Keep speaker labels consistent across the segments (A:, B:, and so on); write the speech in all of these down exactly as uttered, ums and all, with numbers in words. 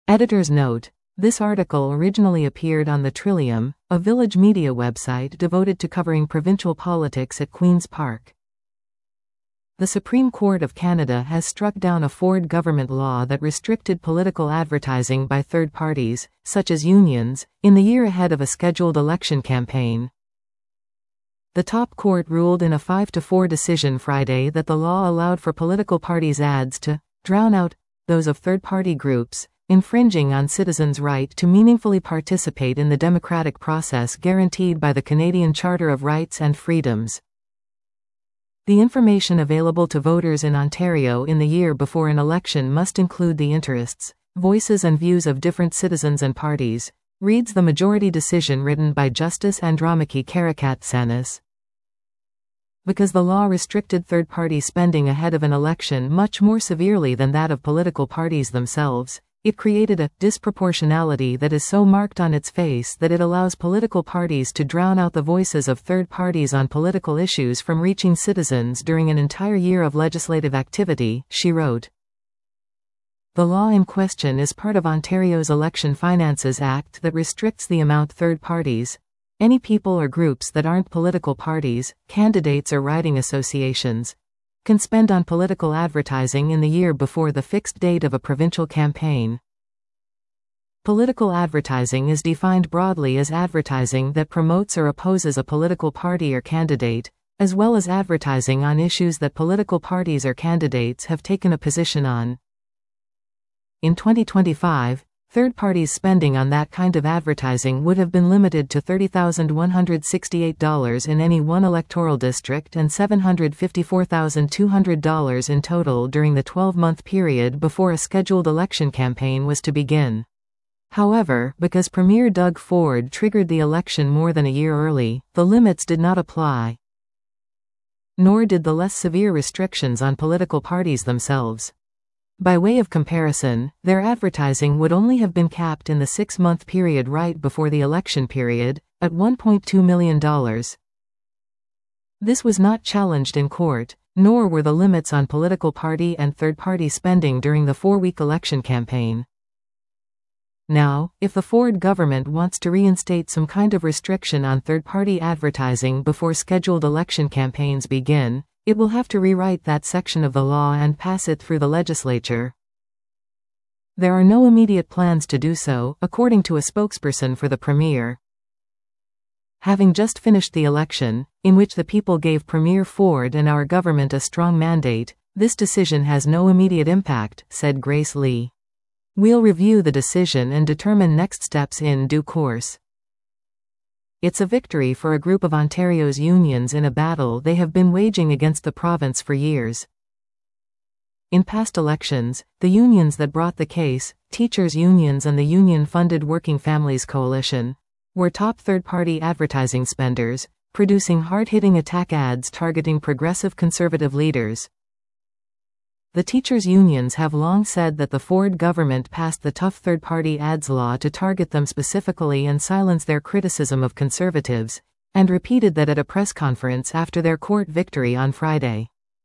A: Editor's note: this article originally appeared on the Trillium, a Village media website devoted to covering provincial politics at Queen's Park. The Supreme Court of Canada has struck down a Ford government law that restricted political advertising by third parties, such as unions, in the year ahead of a scheduled election campaign. The top court ruled in a five to four decision Friday that the law allowed for political parties' ads to drown out those of third-party groups, infringing on citizens' right to meaningfully participate in the democratic process guaranteed by the Canadian Charter of Rights and Freedoms. The information available to voters in Ontario in the year before an election must include the interests, voices and views of different citizens and parties, reads the majority decision written by Justice Andromache Karakatsanis. Because the law restricted third-party spending ahead of an election much more severely than that of political parties themselves, it created a disproportionality that is so marked on its face that it allows political parties to drown out the voices of third parties on political issues from reaching citizens during an entire year of legislative activity, she wrote. The law in question is part of Ontario's Election Finances Act that restricts the amount third parties, any people or groups that aren't political parties, candidates or riding associations, can spend on political advertising in the year before the fixed date of a provincial campaign. Political advertising is defined broadly as advertising that promotes or opposes a political party or candidate, as well as advertising on issues that political parties or candidates have taken a position on. In twenty twenty-five, third parties' spending on that kind of advertising would have been limited to thirty thousand one hundred sixty-eight dollars in any one electoral district and seven hundred fifty-four thousand two hundred dollars in total during the twelve-month period before a scheduled election campaign was to begin. However, because Premier Doug Ford triggered the election more than a year early, the limits did not apply. Nor did the less severe restrictions on political parties themselves. By way of comparison, their advertising would only have been capped in the six-month period right before the election period, at one point two million dollars. This was not challenged in court, nor were the limits on political party and third-party spending during the four-week election campaign. Now, if the Ford government wants to reinstate some kind of restriction on third-party advertising before scheduled election campaigns begin, it will have to rewrite that section of the law and pass it through the legislature. There are no immediate plans to do so, according to a spokesperson for the Premier. Having just finished the election, in which the people gave Premier Ford and our government a strong mandate, this decision has no immediate impact, said Grace Lee. We'll review the decision and determine next steps in due course. It's a victory for a group of Ontario's unions in a battle they have been waging against the province for years. In past elections, the unions that brought the case, teachers' unions and the union-funded Working Families Coalition, were top third-party advertising spenders, producing hard-hitting attack ads targeting progressive conservative leaders. The teachers' unions have long said that the Ford government passed the tough third-party ads law to target them specifically and silence their criticism of conservatives, and repeated that at a press conference after their court victory on Friday.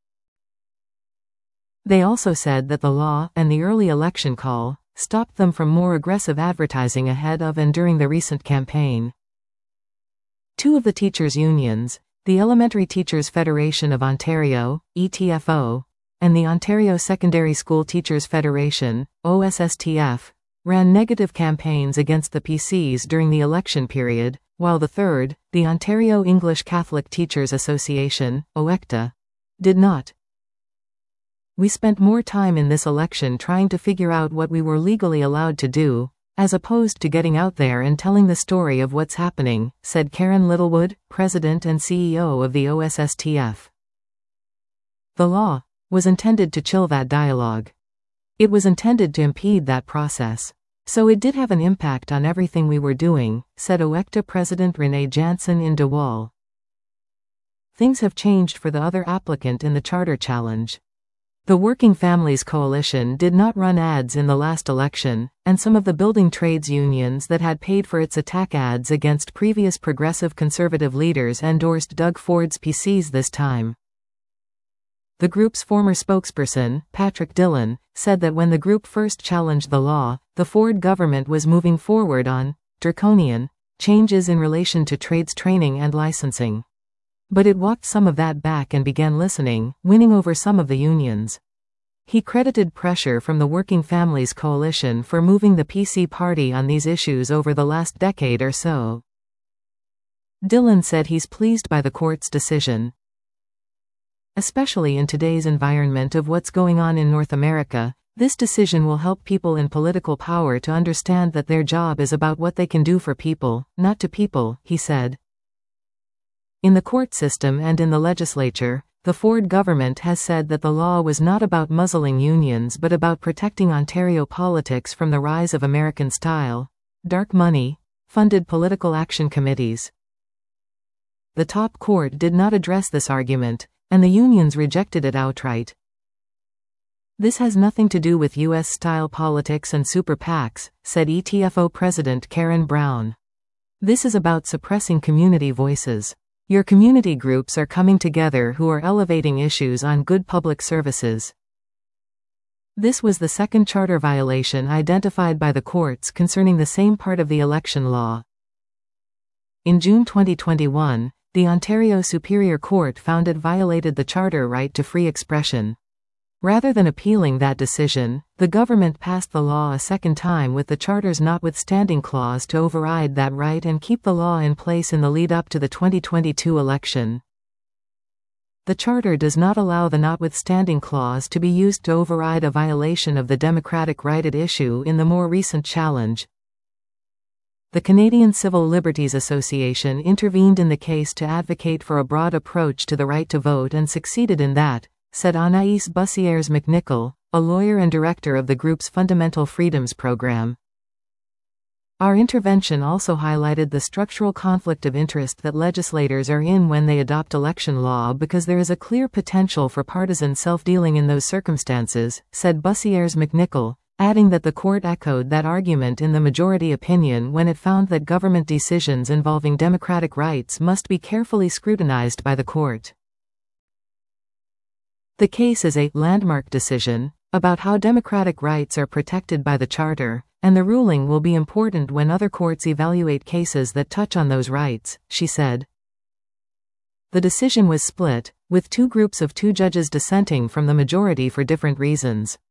A: They also said that the law, and the early election call, stopped them from more aggressive advertising ahead of and during the recent campaign. Two of the teachers' unions, the Elementary Teachers Federation of Ontario, E T F O, and the Ontario Secondary School Teachers Federation, O S S T F, ran negative campaigns against the P Cs during the election period, while the third, the Ontario English Catholic Teachers Association, O E C T A, did not. We spent more time in this election trying to figure out what we were legally allowed to do, as opposed to getting out there and telling the story of what's happening, said Karen Littlewood, President and C E O of the O S S T F. The law was intended to chill that dialogue. It was intended to impede that process. So it did have an impact on everything we were doing, said O E C T A President Renee Jansen in De Waal. Things have changed for the other applicant in the Charter Challenge. The Working Families Coalition did not run ads in the last election, and some of the building trades unions that had paid for its attack ads against previous progressive conservative leaders endorsed Doug Ford's P Cs this time. The group's former spokesperson, Patrick Dillon, said that when the group first challenged the law, the Ford government was moving forward on draconian changes in relation to trades training and licensing. But it walked some of that back and began listening, winning over some of the unions. He credited pressure from the Working Families Coalition for moving the P C party on these issues over the last decade or so. Dillon said he's pleased by the court's decision. Especially in today's environment of what's going on in North America, this decision will help people in political power to understand that their job is about what they can do for people, not to people, he said. In the court system and in the legislature, the Ford government has said that the law was not about muzzling unions but about protecting Ontario politics from the rise of American-style, dark money, funded political action committees. The top court did not address this argument, and the unions rejected it outright. This has nothing to do with U S-style politics and super PACs, said E T F O President Karen Brown. This is about suppressing community voices. Your community groups are coming together who are elevating issues on good public services. This was the second charter violation identified by the courts concerning the same part of the election law. In June twenty twenty-one, the Ontario Superior Court found it violated the charter right to free expression. Rather than appealing that decision, the government passed the law a second time with the Charter's notwithstanding clause to override that right and keep the law in place in the lead-up to the twenty twenty-two election. The Charter does not allow the notwithstanding clause to be used to override a violation of the democratic right at issue in the more recent challenge. The Canadian Civil Liberties Association intervened in the case to advocate for a broad approach to the right to vote and succeeded in that, said Anaïs Bussières-McNichol, a lawyer and director of the group's Fundamental Freedoms program. Our intervention also highlighted the structural conflict of interest that legislators are in when they adopt election law because there is a clear potential for partisan self-dealing in those circumstances, said Bussières-McNichol, adding that the court echoed that argument in the majority opinion when it found that government decisions involving democratic rights must be carefully scrutinized by the court. The case is a landmark decision about how democratic rights are protected by the Charter, and the ruling will be important when other courts evaluate cases that touch on those rights, she said. The decision was split, with two groups of two judges dissenting from the majority for different reasons.